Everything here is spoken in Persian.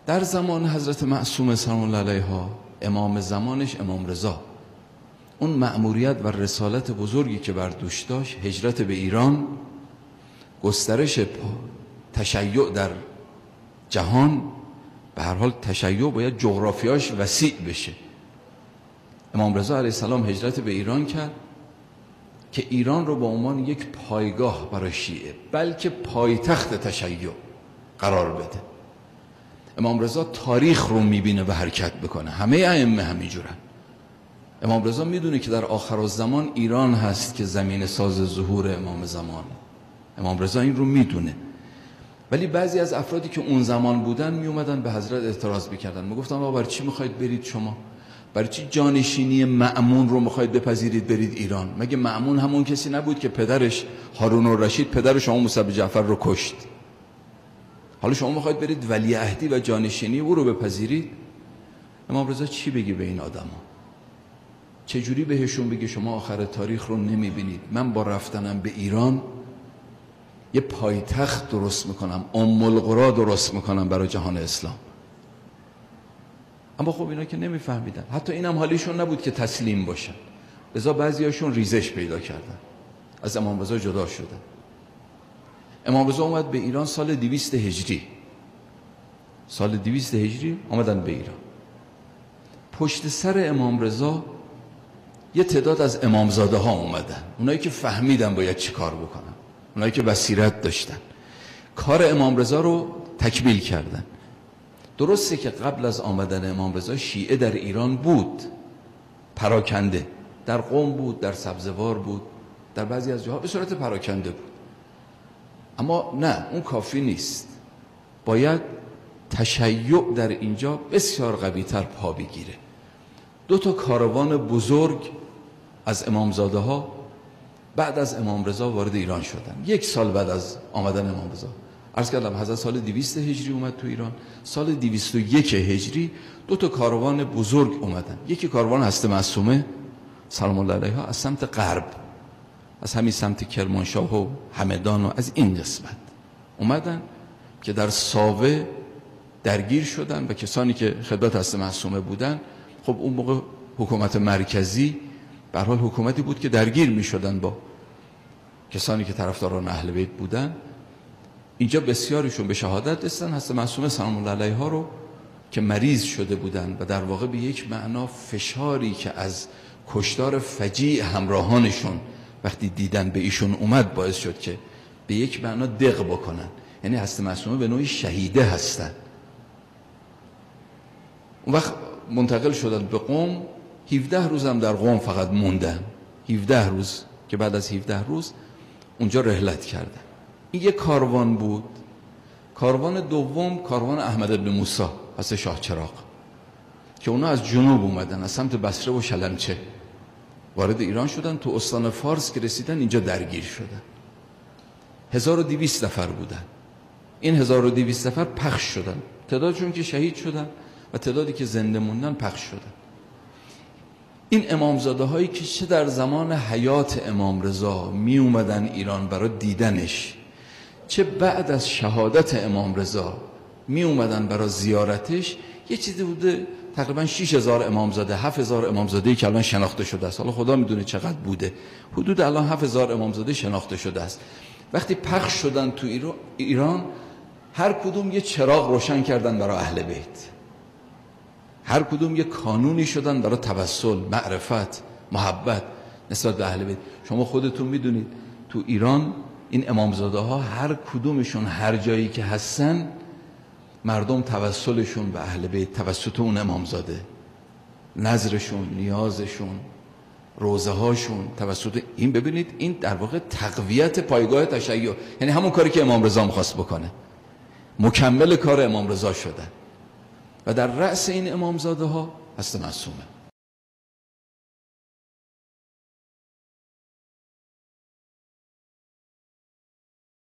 در زمان حضرت معصومه سلام الله علیها، امام زمانش امام رضا، اون مأموریت و رسالت بزرگی که بر دوش داشت، هجرت به ایران، گسترش تشیع در جهان. به هر حال تشیع باید جغرافیاش وسیع بشه. امام رضا علیه السلام هجرت به ایران کرد که ایران رو به عنوان یک پایگاه برای شیعه، بلکه پایتخت تشیع قرار بده. امام رضا تاریخ رو میبینه و حرکت بکنه. همه ائمه همینجورن. امام رضا میدونه که در آخرالزمان ایران هست که زمین ساز ظهور امام زمان. امام رضا این رو میدونه. ولی بعضی از افرادی که اون زمان بودن می اومدن به حضرت اعتراض میکردن، میگفتن آقا برای چی میخواید برید شما؟ برای چی جانشینی مأمون رو میخواید بپذیرید برید ایران؟ مگه مأمون همون کسی نبود که پدرش هارون الرشید پدر شما موسی جعفر رو کشت؟ حالا شما میخواید برید ولیعهدی و جانشینی او رو بپذیرید؟ امام رضا چی بگی به این آدما؟ چجوری بهشون بگی شما آخر تاریخ رو نمیبینید؟ من با رفتنم به ایران یه پایتخت درست میکنم، ام القرا درست میکنم برای جهان اسلام. اما خب اینا که نمیفهمیدن. حتی اینم حالیشون نبود که تسلیم باشن. لذا بعضیاشون ریزش پیدا کردن، از امام رضا جدا شدن. امام رضا اومد به ایران سال 200 هجری. سال 200 هجری آمدن به ایران. پشت سر امام رضا یه تعداد از امامزاده ها اومدن، اونایی که فهمیدن باید چی کار بکنن، اونایی که بصیرت داشتن، کار امام رضا رو تکمیل کردن. درسته که قبل از آمدن امام رضا شیعه در ایران بود، پراکنده، در قم بود، در سبزوار بود، در بعضی از جاها به صورت پراکنده بود. اما نه، اون کافی نیست. باید تشیع در اینجا بسیار قوی‌تر پا بگیره. 2 کاروان بزرگ از امامزاده ها بعد از امام رضا وارد ایران شدن. 1 سال بعد از آمدن امام رضا. عرض کردم حضرت سال 200 هجری اومد تو ایران. سال 201 هجری 2 کاروان بزرگ اومدن. یکی کاروان هست معصومه سلام الله علیها از سمت غرب، از همین سمت کرمانشاه و همدان و از این قسمت اومدن که در ساوه درگیر شدن و کسانی که خدمت هست معصومه بودن. خب اون موقع حکومت مرکزی به هر حال حکومتی بود که درگیر می شدن با کسانی که طرفداران اهل بیت بودن. اینجا بسیاریشون به شهادت رسیدن. حضرت معصومه سلام الله علیها رو که مریض شده بودن و در واقع به یک معنا فشاری که از کشتار فجیع همراهانشون وقتی دیدن به ایشون اومد باعث شد که به یک معنا دق بکنن. یعنی حضرت معصومه به نوعی شهیده هستن. اون وقت منتقل شدن به قم. 17 روز هم در قم فقط موندن. 17 روز که بعد از 17 روز اونجا رحلت کردن. این یک کاروان بود. کاروان دوم کاروان احمد بن موسی از شاه چراغ که اونا از جنوب اومدن، از سمت بصره و شلمچه وارد ایران شدن. تو استان فارس که رسیدن اینجا درگیر شدن. 1200 نفر بودن. این 1200 نفر پخش شدن، تعدادشون که شهید شدن و تعدادی که زنده موندن پخش شدن. این امامزاده هایی که چه در زمان حیات امام رضا می اومدن ایران برای دیدنش، چه بعد از شهادت امام رضا می اومدن برای زیارتش، یه چیزی بوده تقریبا 6000 امامزاده، 7000 امامزاده که الان شناخته شده است. حالا خدا میدونه چقدر بوده. حدود الان 7000 امامزاده شناخته شده است. وقتی پخش شدن تو ایران، هر کدوم یه چراغ روشن کردن برای اهل بیت. هر کدوم یه کانونی شدن برای توسل، معرفت، محبت نسبت به اهل بیت. شما خودتون میدونید تو ایران این امامزاده ها هر کدومشون هر جایی که هستن مردم توسلشون به اهل بیت توسط اون امامزاده، نظرشون، نیازشون، روزه هاشون توسط این. ببینید این در واقع تقویت پایگاه تشیع، یعنی همون کاری که امام رضا می‌خواست بکنه، مکمل کار امام رضا شدن. و در رأس این امامزاده ها هست معصومه.